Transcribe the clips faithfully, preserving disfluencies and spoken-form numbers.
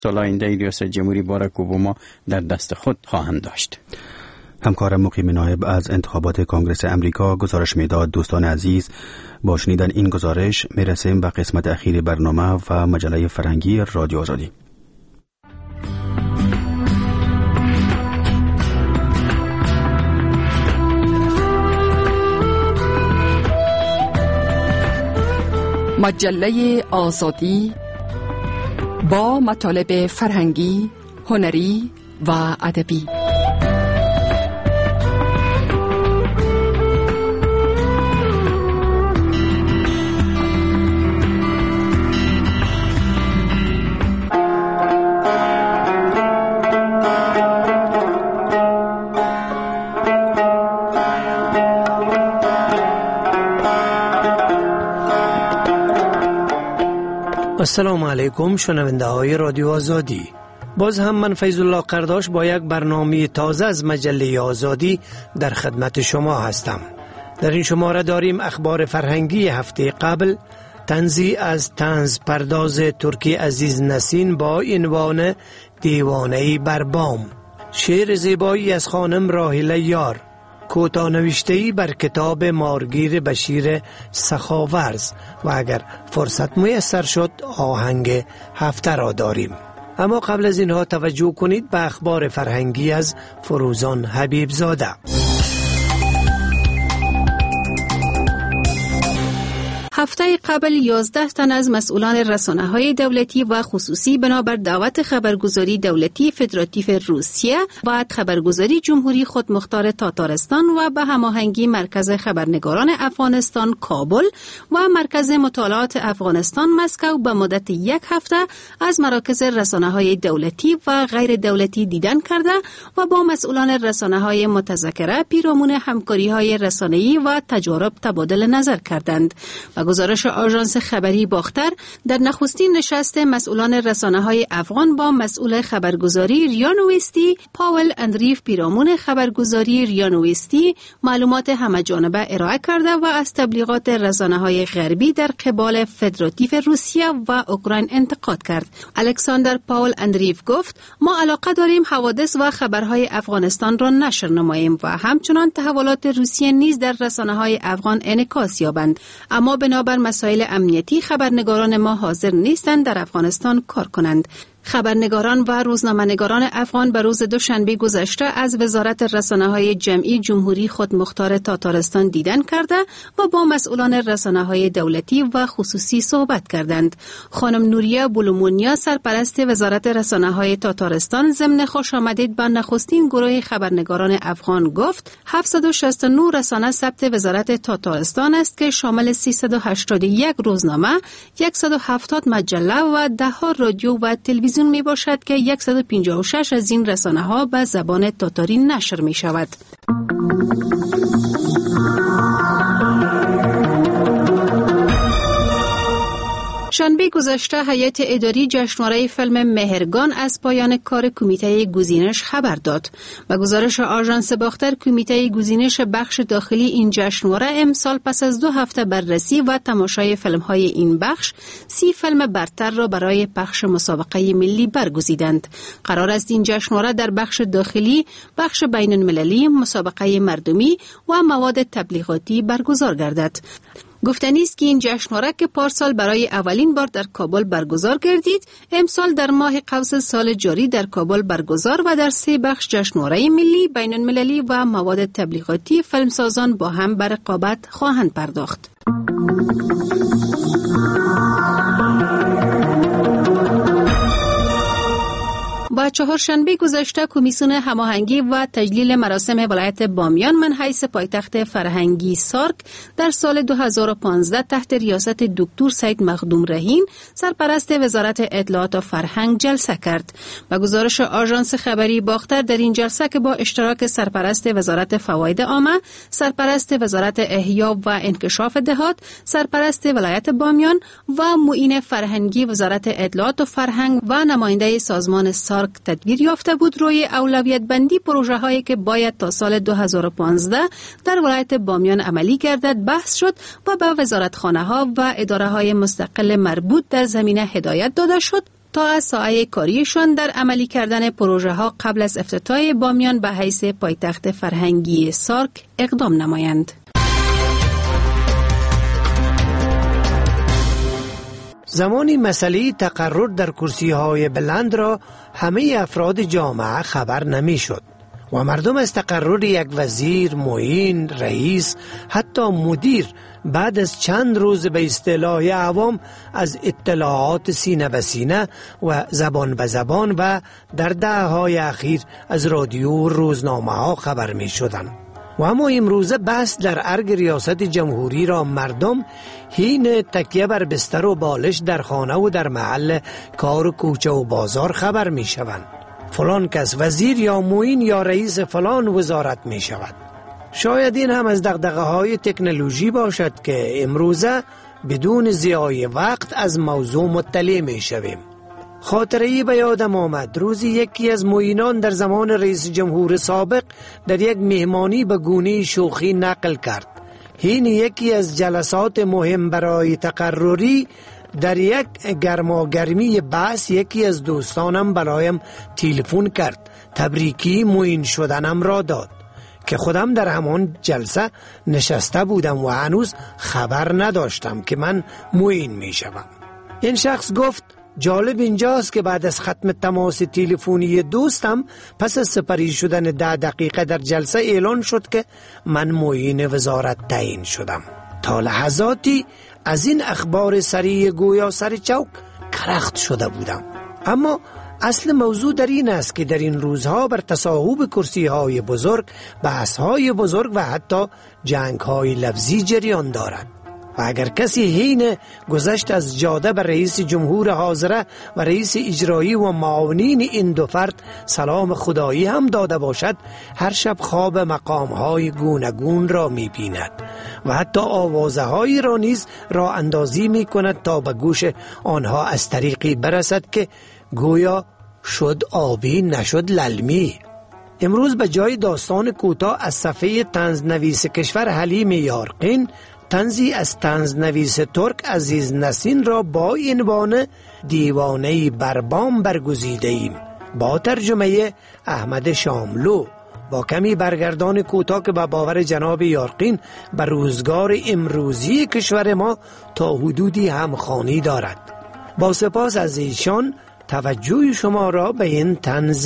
سال آینده ریاست جمهوری باراک اوباما در دست خود خواهند داشت. همکارم مقیم نایب از انتخابات کنگره امریکا گزارش میداد. دوستان عزیز، با شنیدن این گزارش میرسیم به قسمت اخیر برنامه و مجله فرهنگی رادیو آزادی. مجله آزادی با مطالب فرهنگی، هنری و ادبی. السلام علیکم شنونده های رادیو آزادی. باز هم من فیض الله قرداش با یک برنامه تازه از مجله آزادی در خدمت شما هستم. در این شماره داریم اخبار فرهنگی هفته قبل، طنزی از طنز پرداز ترکی عزیز نسین با عنوان دیوانه‌ای بر بام، شعر زیبایی از خانم راحله یار، کوتاه نوشته‌ای بر کتاب مارگیر بشیر سخاورز و اگر فرصت میسر شد آهنگ هفته را داریم. اما قبل از اینها توجه کنید به اخبار فرهنگی از فروزان حبیب زاده. هفته قبل یازده تن از مسئولان رسانه‌های دولتی و خصوصی بنابر دعوت خبرگزاری دولتی فدراتیو روسیه و خبرگزاری جمهوری خودمختار تاتارستان و به هماهنگی مرکز خبرنگاران افغانستان کابل و مرکز مطالعات افغانستان مسکو به مدت یک هفته از مراکز رسانه‌های دولتی و غیر دولتی دیدن کرده و با مسئولان رسانه‌های متذکره پیرامون همکاری‌های رسانه‌ای و تجارب تبادل نظر کردند. و گزارش آژانس خبری باختر در نخستین نشست مسئولان رسانه‌های افغان با مسئول خبرگزاری ریانویستی پاول اندریف پیرامون خبرگزاری ریانویستی معلومات همه‌جانبه ارائه کرده و از تبلیغات رسانه‌های غربی در قبال فدراتیو روسیه و اوکراین انتقاد کرد. الکساندر پاول اندریف گفت: ما علاقه داریم حوادث و خبرهای افغانستان را نشر نماییم و همچنان تحولات روسیه نیز در رسانه‌های افغان انعکاس یابند، اما بنابر مسائل امنیتی خبرنگاران ما حاضر نیستند در افغانستان کار کنند. خبرنگاران و روزنامه‌نگاران افغان به روز دوشنبه گذشته از وزارت رسانه‌های جمعی جمهوری خودمختار تاتارستان دیدن کرده و با مسئولان رسانه‌های دولتی و خصوصی صحبت کردند. خانم نوریه بولومونیا سرپرست وزارت رسانه‌های تاتارستان ضمن خوش آمدید به نخستین گروه خبرنگاران افغان گفت: هفتصد و شصت و نه رسانه ثبت وزارت تاتارستان است که شامل سیصد و هشتاد و یک روزنامه، صد و هفتاد مجله و ده ها رادیو و تلویزیون می باشد که صد و پنجاه و شش از این رسانه ها به زبان تاتاری نشر می شود. شنبه گذشته هیئت اداری جشنواره فیلم مهرگان از پایان کار کمیته گزینش خبر داد. با گزارش آژانس باختر، کمیته گزینش بخش داخلی این جشنواره امسال پس از دو هفته بررسی و تماشای فیلم‌های این بخش، سی فیلم برتر را برای پخش مسابقه ملی برگزیدند. قرار است این جشنواره در بخش داخلی، بخش بین المللی، مسابقه مردمی و مواد تبلیغاتی برگزار گردد. گفتنی است که این جشنواره که پارسال برای اولین بار در کابل برگزار گردید، امسال در ماه قوس سال جاری در کابل برگزار و در سه بخش جشنواره ملی، بین المللی و مواد تبلیغاتی فیلمسازان با هم به رقابت خواهند پرداخت. با چهارشنبه گذشته کمیسیون هماهنگی و تجلیل مراسم ولایت بامیان من حیث پایتخت فرهنگی سارک در سال دو هزار و پانزده تحت ریاست دکتر سید مخدوم رهین سرپرست وزارت اطلاعات و فرهنگ جلسه کرد. با گزارش آژانس خبری باختر، در این جلسه که با اشتراک سرپرست وزارت فواید عامه، سرپرست وزارت احیا و انکشاف دهات، سرپرست ولایت بامیان و معین فرهنگی وزارت اطلاعات و فرهنگ و نماینده سازمان سارک تدبیر یافته بود روی اولویت بندی پروژه هایی که باید تا سال دو هزار و پانزده در ولایت بامیان عملی گردد بحث شد و به وزارتخانه ها و اداره های مستقل مربوط در زمینه هدایت داده شد تا از ساعه کاریشان در عملی کردن پروژه ها قبل از افتتاح بامیان به حیث پایتخت فرهنگی سارک اقدام نمایند. زمانی مسئله تقرر در کرسی‌های بلند را همه افراد جامعه خبر نمی شد و مردم از تقرر یک وزیر، معین، رئیس، حتی مدیر بعد از چند روز به اصطلاح عوام از اطلاعات سینه به سینه و زبان به زبان و در دهه‌های اخیر از رادیو و روزنامه ها خبر می شدند. و اما امروزه بس در ارگ ریاست جمهوری را مردم حین تکیه بر بستر و بالش در خانه و در محل کار و کوچه و بازار خبر می شوند. فلان کس وزیر یا معین یا رئیس فلان وزارت می شود. شاید این هم از دغدغه های تکنولوژی باشد که امروزه بدون ضیاع وقت از موضوع مطلع می شویم. خاطره‌ای به یادم آمد روزی یکی از معینان در زمان رئیس جمهور سابق در یک مهمانی به گونه شوخی نقل کرد. حین یکی از جلسات مهم برای تقرری در یک گرماگرمی بحث یکی از دوستانم برایم تلفن کرد، تبریکی معین شدنم را داد که خودم در همان جلسه نشسته بودم و هنوز خبر نداشتم که من معین می شوم. این شخص گفت جالب اینجاست که بعد از ختم تماس تلفنی دوستم پس از سپری شدن ده دقیقه در جلسه اعلان شد که من معین وزارت تعیین شدم. تا لحظاتی از این اخبار سریع گویا سر چوک کرخت شده بودم. اما اصل موضوع در این است که در این روزها بر تصاحب کرسی‌های بزرگ، بحث‌های بزرگ و حتی جنگ‌های لفظی جریان دارد. و اگر کسی حین گذشت از جاده بر رئیس جمهور حاضره و رئیس اجرایی و معاونین این دو فرد سلام خدایی هم داده باشد، هر شب خواب مقام‌های گوناگون را می‌بیند و حتی آوازه‌هایی را نیز راه اندازی می‌کند تا به گوش آنها از طریقی برسد که گویا شد آبی نشد للمی. امروز به جای داستان کوتاه از صفحه طنزنویس کشور حلیم یارقین، طنزی از طنزنویس ترک عزیز نسین را با عنوان دیوانه بر بام برگزیده ایم با ترجمه احمد شاملو، با کمی برگردان کوتاه که به باور جناب یارقین به روزگار امروزی کشور ما تا حدودی همخوانی دارد. با سپاس از ایشان توجه شما را به این طنز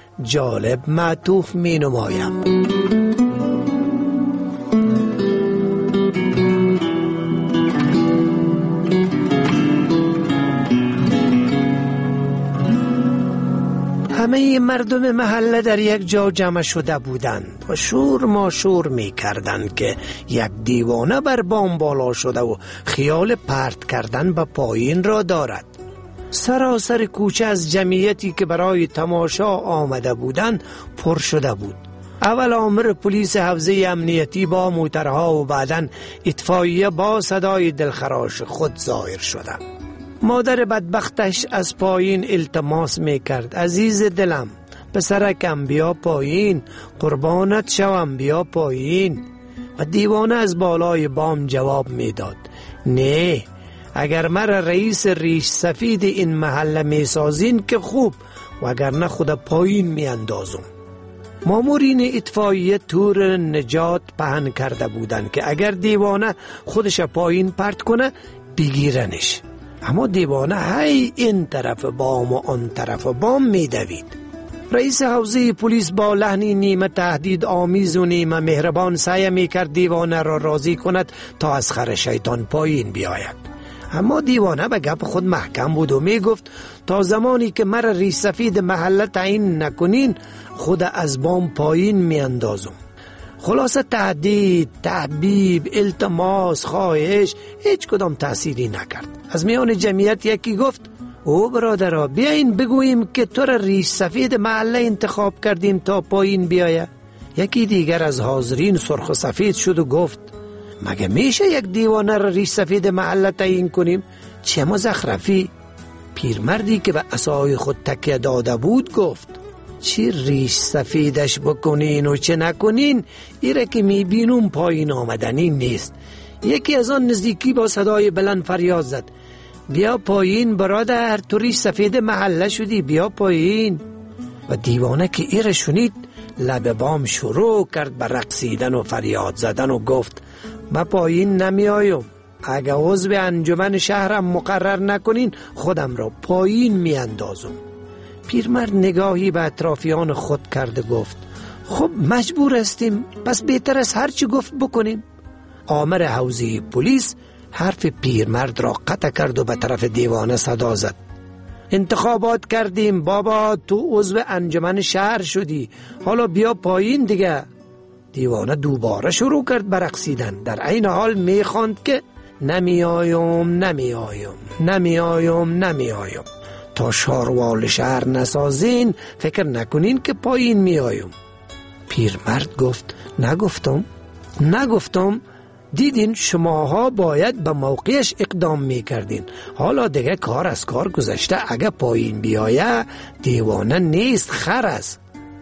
جالب معطوف می نمایم. همه مردم محله در یک جا جمع شده بودند و شور ما شور می کردند که یک دیوانه بر بام بالا شده و خیال پرت کردن به پایین را دارد. سراسر کوچه از جمعیتی که برای تماشا آمده بودند پر شده بود. اول آمر پلیس حوزه امنیتی با موترها و بعداً اطفائیه با صدای دلخراش خود ظاهر شدند. مادر بدبختش از پایین التماس می کرد: عزیز دلم، پسرکم بیا پایین، قربانت شوم بیا پایین. و دیوانه از بالای بام جواب می داد: نه، اگر مرا رئیس ریش سفید این محله می سازین که خوب، وگرنه خود پایین می اندازم. مامورین اطفائیه تور نجات پهن کرده بودند که اگر دیوانه خودش پایین پرت کنه بگیرنش. اما دیوانه هی این طرف بام و آن طرف بام می دوید. رئیس حوزه پلیس با لحنی نیمه تهدید آمیز و نیمه مهربان سعی می کرد دیوانه را راضی کند تا از خر شیطان پایین بیاید. اما دیوانه به گپ خود محکم بود و می گفت تا زمانی که مرا ریش سفید محله تعیین نکنین خود از بام پایین می اندازم. خلاصه تهدید، تحبیب، التماس، خواهش هیچ کدام تأثیری نکرد. از میان جمعیت یکی گفت: او برادرها، بیاین بگوییم که تو را ریش سفید محله انتخاب کردیم تا پایین بیایه. یکی دیگر از حاضرین سرخ و سفید شد و گفت: مگه میشه یک دیوانه را ریش سفید محله تعیین کنیم؟ چه مزخرفی. پیرمردی که به عصای خود تکیه داده بود گفت: چی ریش سفیدش بکنین و چه نکنین، ایره که میبینم پایین آمدنی نیست. یکی از آن نزدیکی با صدای بلند فریاد زد: بیا پایین برادر، تو ریش سفید محله شدی، بیا پایین. و دیوانه که ایره شنید لب بام شروع کرد به رقصیدن و فریاد زدن و گفت من پایین نمی آیم، اگه عضو انجمن شهرم مقرر نکنین خودم را پایین می اندازم. پیرمرد نگاهی به اطرافیان خود کرده گفت خب مجبور هستیم، پس بهتر است هر چی گفت بکنیم. آمر حوزه پلیس حرف پیرمرد را قطع کرد و به طرف دیوانه صدا زد انتخابات کردیم بابا، تو عضو انجمن شهر شدی، حالا بیا پایین دیگه. دیوانه دوباره شروع کرد به رقصیدن، در عین حال می خواند که نمی آیم نمی آیم نمی آیم نمی آیم، تا شاروال شهر نسازین فکر نکنین که پایین می آیم. پیرمرد گفت نگفتم نگفتم دیدین شماها باید به موقعش اقدام می کردین، حالا دیگه کار از کار گذشته، اگه پایین بیایه دیوانه نیست خر است.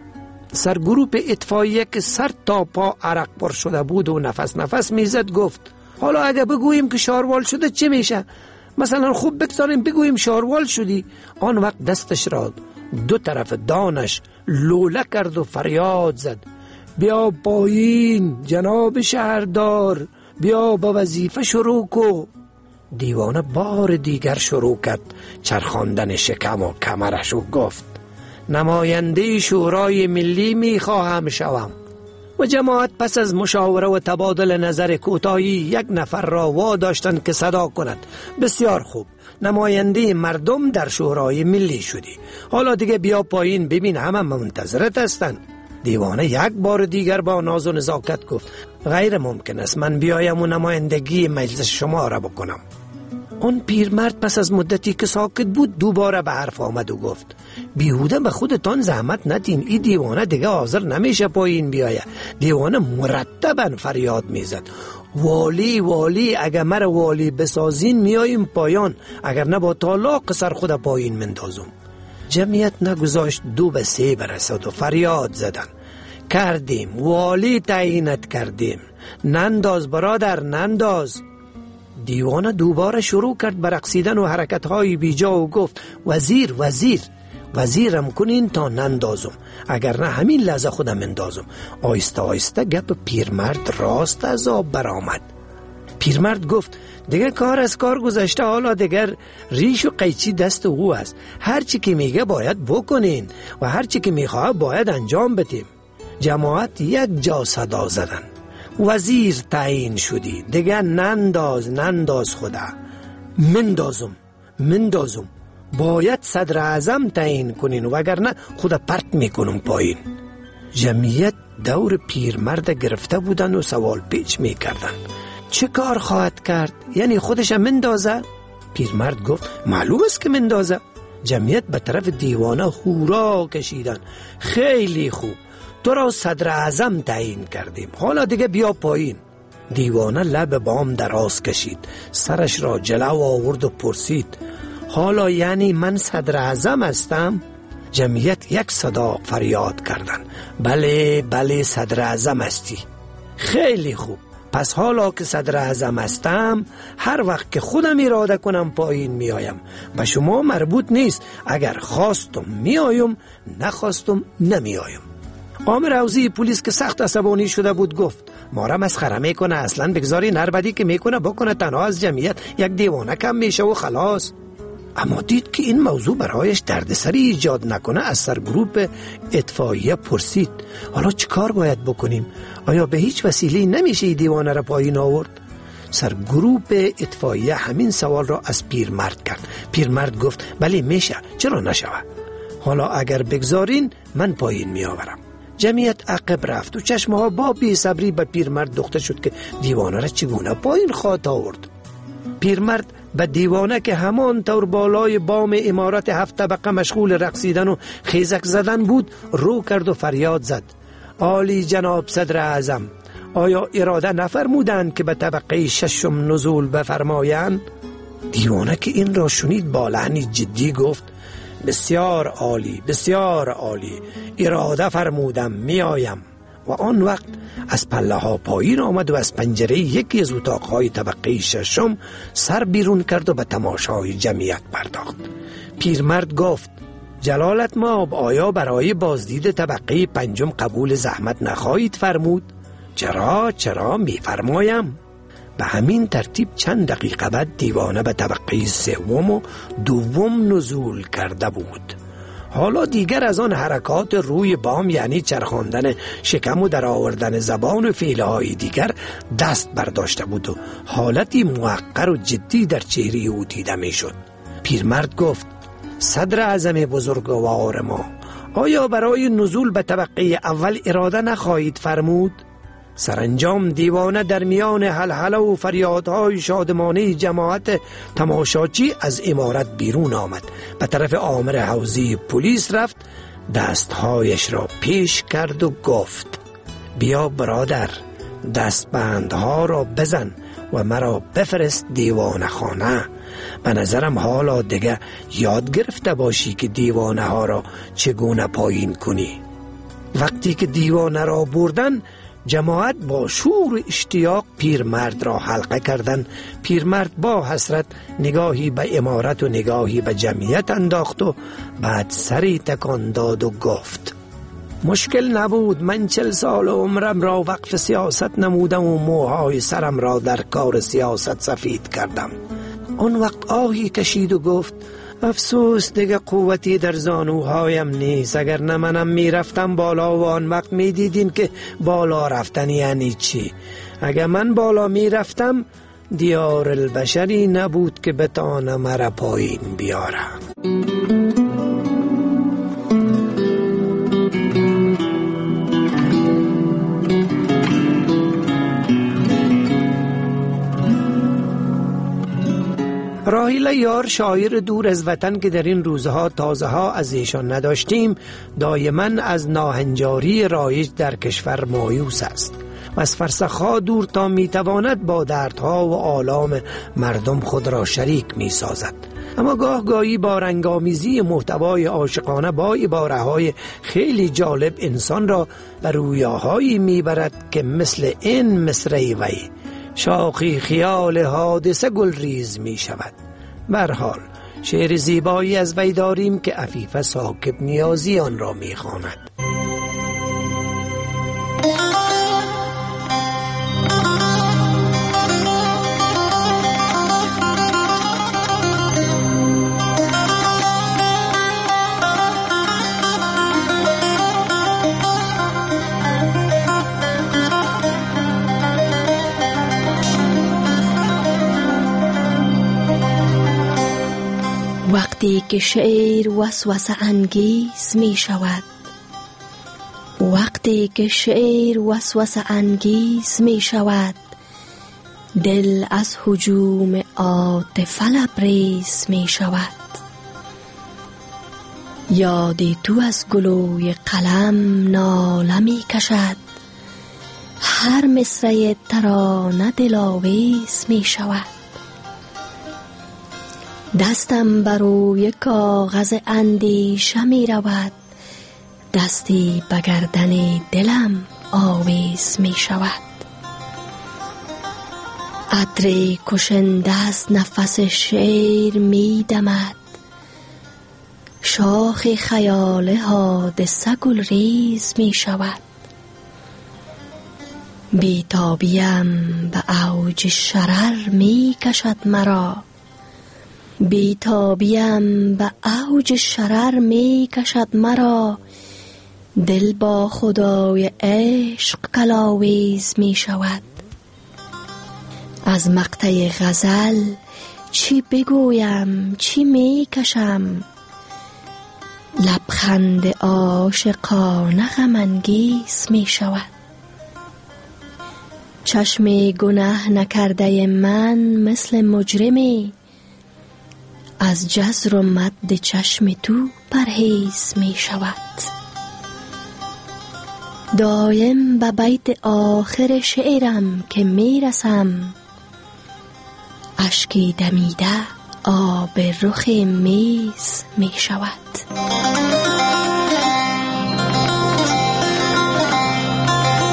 سرگروپ اطفائیه که سر تا پا عرق پر شده بود و نفس نفس میزد گفت حالا اگه بگوییم که شاروال شده چه میشه؟ مثلا خوب بگذاریم بگوییم شاروال شدی. آن وقت دستش را دو طرف دانش لوله کرد و فریاد زد بیا پایین جناب شهردار، بیا با وظیفه شروع کو. دیوانه بار دیگر شروع کرد چرخاندن شکم و کمرش و گفت نماینده شورای ملی می خواهم شوم. و جماعت پس از مشاوره و تبادل نظر کوتاهی یک نفر را واداشتند که صدا کند بسیار خوب، نماینده مردم در شورای ملی شدی، حالا دیگه بیا پایین ببین همه منتظرت هستند. دیوانه یک بار دیگر با ناز و نزاکت گفت غیر ممکن است من بیایم و نمایندگی مجلس شما را بکنم. اون پیرمرد پس از مدتی که ساکت بود دوباره به حرف آمد و گفت بیهوده به خودتان زحمت ندین، این دیوانه دیگه حاضر نمیشه پایین بیایه. دیوانه مرتبا فریاد میزد والی والی، اگر مرا والی بسازین میاییم پایان، اگر نه با طلاق سر خود پایین مندازم. جمعیت نگذاشت دو به سه برسد و فریاد زدن کردیم والی تعیینت کردیم، ننداز برادر ننداز. دیوانه دوباره شروع کرد به رقصیدن و حرکت‌های بیجا و گفت وزیر وزیر وزیرم کنین تا نندازم، اگر نه همین لحظه خودم اندازم. آیسته آیسته گپ پیرمرد راست از آب برآمد. پیرمرد گفت دیگه کار از کار گذشته، حالا دیگر ریش و قیچی دست او است، هر چی که میگه باید بکنین و هر چی که میخواه باید انجام بدیم. جماعت یک جا صدا زدن وزیر تعیین شدی، دیگه ننداز ننداز خدا، مندازم مندازم، باید صدر اعظم تعیین کنین وگرنه خدا پرت میکنم پایین. جمعیت دور پیرمرد گرفته بودن و سوال پیچ میکردن چه کار خواهد کرد؟ یعنی خودش مندازه؟ پیرمرد گفت معلوم است که مندازه. جمعیت به طرف دیوانه هورا کشیدن خیلی خوب، تو را صدر اعظم تعیین کردیم، حالا دیگه بیا پایین. دیوانه لب بام دراز کشید، سرش را جلو آورد و پرسید حالا یعنی من صدر اعظم هستم؟ جمعیت یک صدا فریاد کردن بله بله صدر اعظم هستی. خیلی خوب، پس حالا که صدر اعظم هستم هر وقت که خودم اراده کنم پایین میایم، به شما مربوط نیست، اگر خواستم میایم نخواستم نمیایم. آمر حوزه پلیس که سخت عصبانی شده بود گفت ما را مسخره میکنه، اصلا بگذاری نربدی که میکنه بکنه، تنها از جمعیت یک دیوانه کم میشه و خلاص. اما دید که این موضوع برایش دردسری ایجاد نکنه، از سرگروپ اطفائیه پرسید حالا چه کار باید بکنیم؟ آیا به هیچ وسیله نمیشه دیوانه را پایین آورد؟ سرگروپ اطفائیه همین سوال را از پیرمرد کرد. پیرمرد گفت بله میشه، چرا نشوه؟ حالا اگر بگذارین من پایین می آورم. جمعیت عقب رفت و چشمها با بی صبری به پیرمرد دوخته شد که دیوانه را چگونه پایین خواهد آورد. پیرمرد به دیوانه که همان طور بالای بام عمارت هفت طبقه مشغول رقصیدن و خیزک زدن بود رو کرد و فریاد زد عالی جناب صدر اعظم، آیا اراده نفرمودند که به طبقه ششم نزول بفرمایند؟ دیوانه که این را شنید با لحنی جدی گفت بسیار عالی بسیار عالی، اراده فرمودم می آیم. و آن وقت از پله ها پایین آمد و از پنجره یکی از اتاقهای طبقه ششم سر بیرون کرد و به تماشای جمعیت پرداخت. پیرمرد گفت: جلالت مآب، آیا برای بازدید طبقه پنجم قبول زحمت نخواهید فرمود؟ چرا چرا میفرمایم. به همین ترتیب چند دقیقه بعد دیوانه به طبقه سوم و دوم نزول کرده بود. حالا دیگر از آن حرکات روی بام، یعنی چرخاندن شکم و در آوردن زبان و فعلهای دیگر دست برداشته بود و حالتی موقر و جدی در چهره او دیده می شد. پیرمرد گفت: صدر اعظم بزرگوار ما، آیا برای نزول به طبقه اول اراده نخواهید فرمود؟ سرانجام دیوانه در میان هلهله و فریادهای شادمانه جماعت تماشاچی از عمارت بیرون آمد، به طرف آمر حوزه پلیس رفت، دستهایش را پیش کرد و گفت: بیا برادر، دستبندها را بزن و مرا بفرست دیوانه خانه. به نظرم حالا دیگه یاد گرفته باشی که دیوانه ها را چگونه پایین کنی. وقتی که دیوانه را بردن، جماعت با شور و اشتیاق پیرمرد را حلقه کردند. پیرمرد با حسرت نگاهی به عمارت و نگاهی به جمعیت انداخت و بعد سری تکان داد و گفت: مشکل نبود، من چل سال عمرم را وقف سیاست نمودم و موهای سرم را در کار سیاست سفید کردم. آن وقت آهی کشید و گفت: افسوس دیگه قوتی در زانوهایم نیست، اگر نه منم میرفتم بالا و آن وقت میدیدین که بالا رفتن یعنی چی. اگر من بالا میرفتم دیار البشری نبود که بتانه مرا پایین بیارم. راحیل یار، شاعر دور از وطن که در این روزها تازه ها از ایشان نداشتیم، دایما از ناهنجاری رایج در کشور مایوس است و از فرسخها دور تا میتواند با دردها و آلام مردم خود را شریک می سازد. اما گاه گاهی با رنگامیزی محتوای عاشقانه با عباره‌های خیلی جالب انسان را به رویاهایی میبرد که مثل این مصرعی وی: شاخی خیال حادثه گلریز می شود. برحال شعر زیبایی از وی داریم که عفیف ساکب نیازی آن را می خواند. وقتی که شعر وسوسه انگیز می شود، وقتی که شعر وسوسه انگیز می شود، دل از هجوم عاطفه لبریز می شود. یادی تو از گلوی قلم ناله می کشد، هر مصرع ترانه دلاویز می شود. دستم بر روی کاغذ اندیشه می رود، دستی به گردن دلم آویز می شود. عطر کشنده از نفس شعر می دمد، شاخ خیال حادثه گلریز می شود. بیتابیم به اوج شرر می کشد مرا، بیتابیم به اوج شرر می کشد مرا. دل با خدای عشق گلاویز می شود. از مقطع غزل چی بگویم چی می کشم، لبخند عاشقانه غم انگیز می شود. چشم گناه نکرده من مثل مجرمی، از جزر و مد چشم تو پرهیز می شود. دایم به بیت آخر شعرم که می رسم، اشکی دمیده آب رخ میز می شود.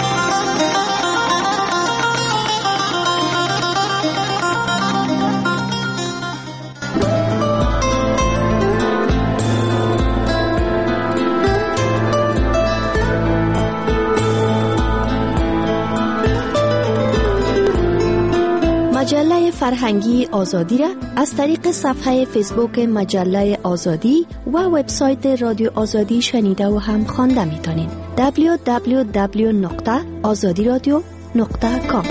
مجله فرهنگی آزادی را از طریق صفحه فیسبوک مجله آزادی و وبسایت رادیو آزادی شنیده و هم خوانده میتونین. دبلیو دبلیو دبلیو نقطه آزادی رادیو نقطه کام.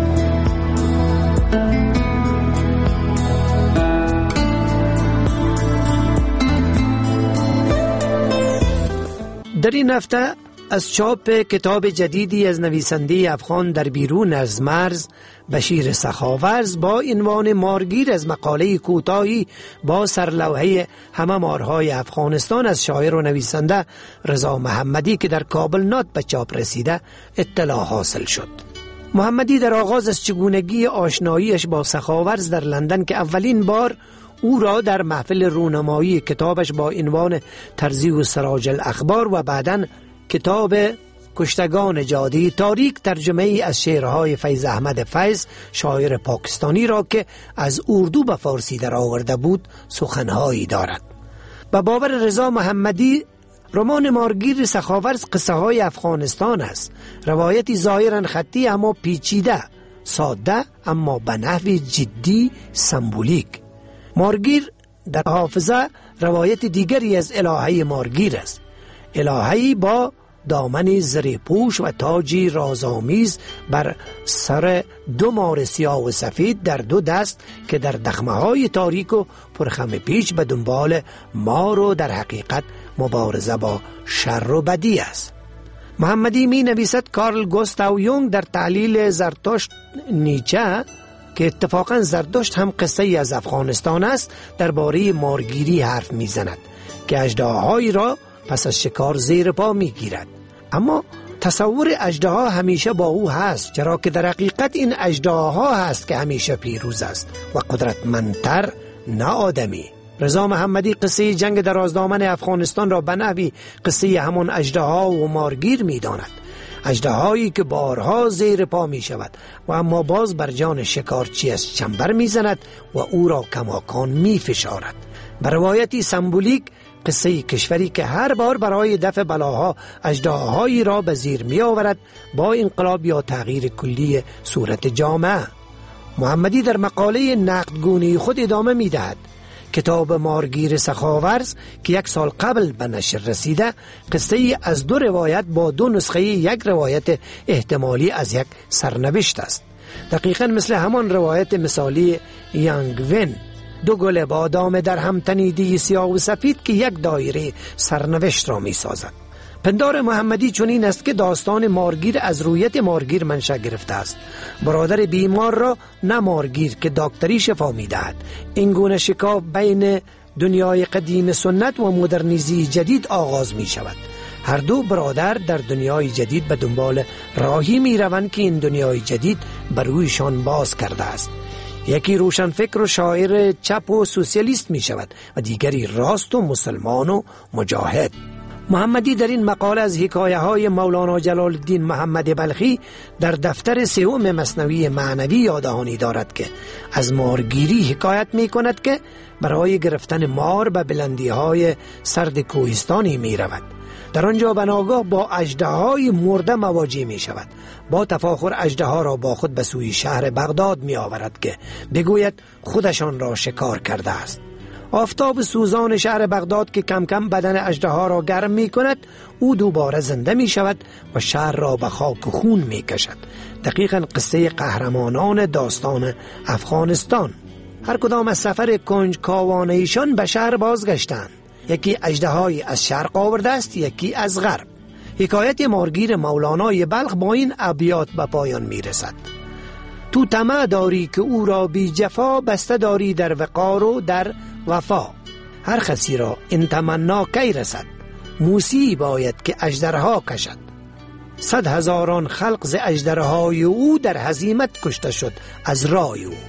در این هفته از چاپ کتاب جدیدی از نویسنده افغان در بیرون از مرز بشیر سخاورز با عنوان مارگیر از مقاله کوتاهی با سرلوحه همه مارهای افغانستان از شاعر و نویسنده رضا محمدی که در کابل نات به چاپ رسیده اطلاع حاصل شد. محمدی در آغاز از چگونگی آشناییش با سخاورز در لندن که اولین بار او را در محفل رونمایی کتابش با عنوان ترضیح و سراج الاخبار و بعداً کتاب کشتگان جاده تاریک ترجمه ای از شعرهای فیض احمد فیض شاعر پاکستانی را که از اردو به فارسی در آورده بود سخنهایی دارد. به باور رضا محمدی رمان مارگیر سخاورز قصه های افغانستان است. روایتی ظاهرا خطی اما پیچیده، ساده اما به نحو جدی سمبولیک. مارگیر در حافظه روایت دیگری از الهه مارگیر است. الهه‌ای با دامن زرپوش و تاجی رازآمیز بر سر دو مار سیاه و سفید در دو دست که در دخمه های تاریک و پرخم پیچ به دنبال مار و در حقیقت مبارزه با شر و بدی است. محمدی می نویسد کارل گوستاو یونگ در تحلیل زرتشت نیچه که اتفاقا زرتشت هم قصه ای از افغانستان است درباره مارگیری حرف می زند که اژدهاهایی را پس از شکار زیر پا می گیرد. اما تصور اژدها همیشه با او هست، چرا که در حقیقت این اژدها هست که همیشه پیروز است و قدرتمندتر نه آدمی. رضا محمدی قصه جنگ در رازدامن افغانستان را به نحوی قصه همان اژدها و مارگیر می داند. اژدهایی که بارها زیر پا می شود و اما باز بر جان شکارچی از چنبر می زند و او را کماکان می فشارد. به روایتی سمبولیک قصه کشوری که هر بار برای دفع بلاها اژدهاهایی را به زیر می آورد با انقلاب یا تغییر کلی صورت جامعه. محمدی در مقاله نقدگونی خود ادامه می دهد. کتاب مارگیر سخاورز که یک سال قبل به نشر رسیده قصه ای از دو روایت با دو نسخه یک روایت احتمالی از یک سرنوشت است. دقیقاً مثل همان روایت مثالی یانگ وین، دو گل بادام در هم تنیده سیاه و سفید که یک دایره سرنوشت را می سازد. پندار محمدی چنین است که داستان مارگیر از رویت مارگیر منشأ گرفته است. برادر بیمار را نه مارگیر که دکتری شفا می دهد. این گونه شکاف بین دنیای قدیم سنت و مدرنیزی جدید آغاز می شود. هر دو برادر در دنیای جدید به دنبال راهی می روند که این دنیای جدید بر رویشان باز کرده است. یکی روشنفکر و شاعر چپ و سوسیالیست می شود و دیگری راست و مسلمان و مجاهد. محمدی در این مقاله از حکایه های مولانا جلال الدین محمد بلخی در دفتر سوم مثنوی معنوی یاددهانی دارد که از مارگیری حکایت می کند که برای گرفتن مار به بلندی های سرد کوهستانی می رود. در آنجا بناگاه با اژدهای مرده مواجه می شود. با تفاخر اژدها را با خود به سوی شهر بغداد می آورد که بگوید خودشان را شکار کرده است. آفتاب سوزان شهر بغداد که کم کم بدن اژدها را گرم می کند، او دوباره زنده می شود و شهر را به خاک و خون می کشد. دقیقاً قصه قهرمانان داستان افغانستان. هر کدام از سفر کنجکاوانه ایشان به شهر بازگشتند. یکی اژدهایی از شرق آورده است، یکی از غرب. حکایت مارگیر مولانای بلخ با این ابیات به پایان می رسد. تو طمع داری که او را بی جفا، بسته داری در وقار و در وفا. هر کسی را این تمنا کی رسد، موسی باید که اژدرها کشد. صد هزاران خلق ز اژدرهای او، در هزیمت کشته شد از رای او.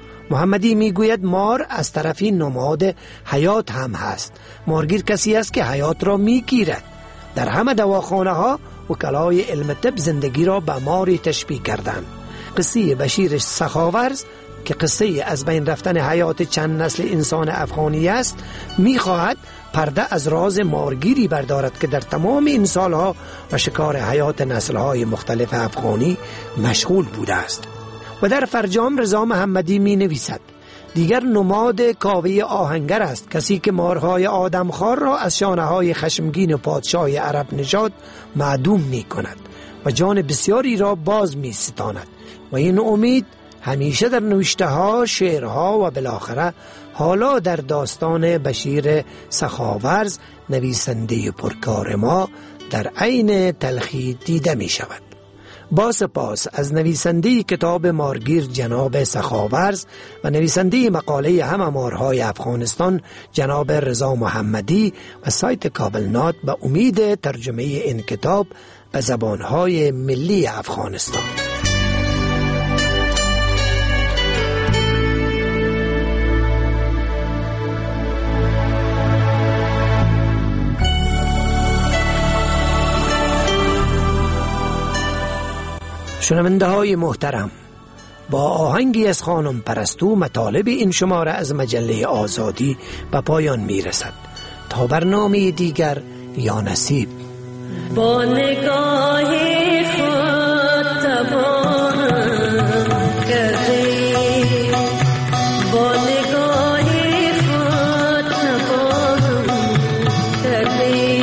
محمدی میگوید مار از طرفی نماد حیات هم هست. مارگیر کسی است که حیات را میگیرد. در همه دواخانه ها وکلای علم طب زندگی را به ماری تشبیه کردند. قصه بشیر سخاورز که قصه از بین رفتن حیات چند نسل انسان افغانی است، میخواهد پرده از راز مارگیری بردارد که در تمام این سالها و شکار حیات نسلهای مختلف افغانی مشغول بوده است. و در فرجام رضا محمدی می نویسد: دیگر نماد کاوه آهنگر است، کسی که مارهای آدمخوار را از شانه های خشمگین پادشاه عرب نژاد معدوم می کند و جان بسیاری را باز می ستاند و این امید همیشه در نوشته ها، شعرها و بالاخره حالا در داستان بشیر سخاورز نویسنده پرکار ما در عین تلخی دیده می شود. با سپاس از نویسنده کتاب مارگیر جناب سخاورز و نویسنده مقاله همه مارهای افغانستان جناب رضا محمدی و سایت کابلنات به امید ترجمه این کتاب به زبانهای ملی افغانستان. شنونده های محترم، با آهنگی از خانم پرستو مطالب این شماره از مجله آزادی به پایان می رسد. تا برنامه دیگر، یا نصیب. با نگاه خود تباهم کردی، با نگاه خود تباهم کردی،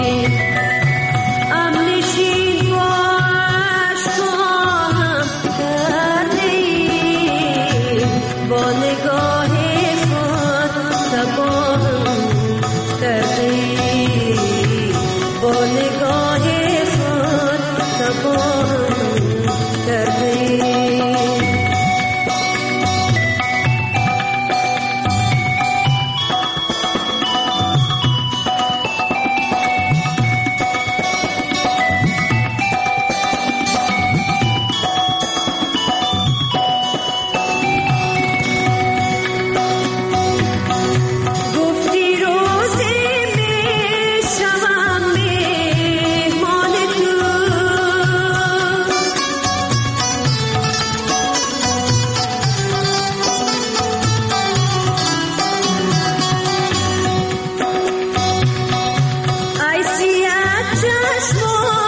امنشین باش خواهم کردی، با نگاه خود تباهم کردی، با نگاه خود تباهم کردی. I see a just